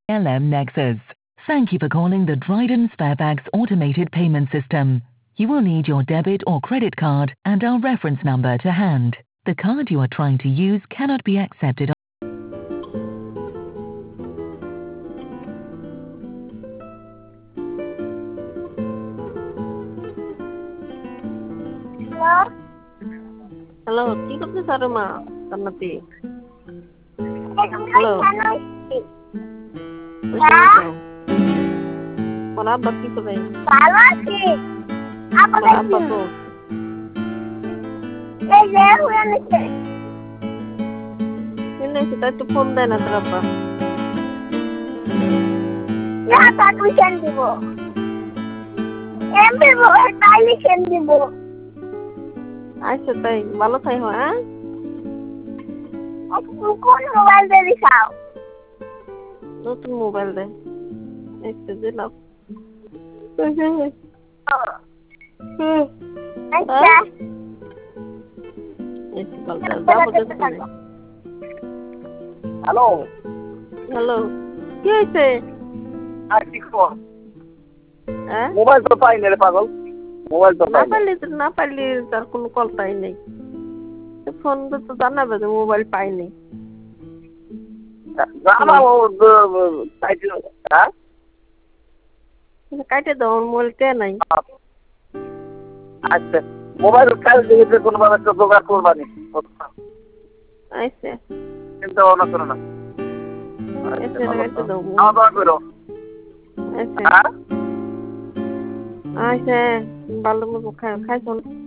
LM Nexus. Thank you for calling the Dryden Sparebags automated payment system. You will need your debit or credit card and our reference number to hand. The card you are trying to use cannot be accepted. Hello কি করতেছ আরে মা জান্নাতি hello কোন আব্বা কি করে ভালো আছি কোন আব্বা তো এই যে হয়ে নিচ্ছে তাই তো ফোন দেয় না তোর আব্বা না তাকে কেন দিব এমবি বলে তাইলে কেন দিব আচ্ছা তাই ভালো থাই হ্যাঁ কোন মোবাইল দিয়ে দিছাও নতুন মোবাইল দে একটু দিলাম আচ্ছা একটু পাল্টা যাবো হ্যালো হ্যালো কি হয়েছে আর কি খবর হ্যাঁ মোবাইল তো পাই না রে পাগল মোবাইল তো না পাই পারলে তার কোনো কলটাই নেই ফোন তো জানাবে যে মোবাইল পাইনি জানাবো হ্যাঁ কাটে দাও মোবাইল কে নাই আচ্ছা মোবাইল কাল দিয়েছে কোনোভাবে একটা জোগাড় করবানি আচ্ছা চিন্তা ভাবনা করো না কাটে দাও খাওয়া দাওয়া করো আচ্ছা হ্যাঁ আচ্ছা ভালো মতো খাই চল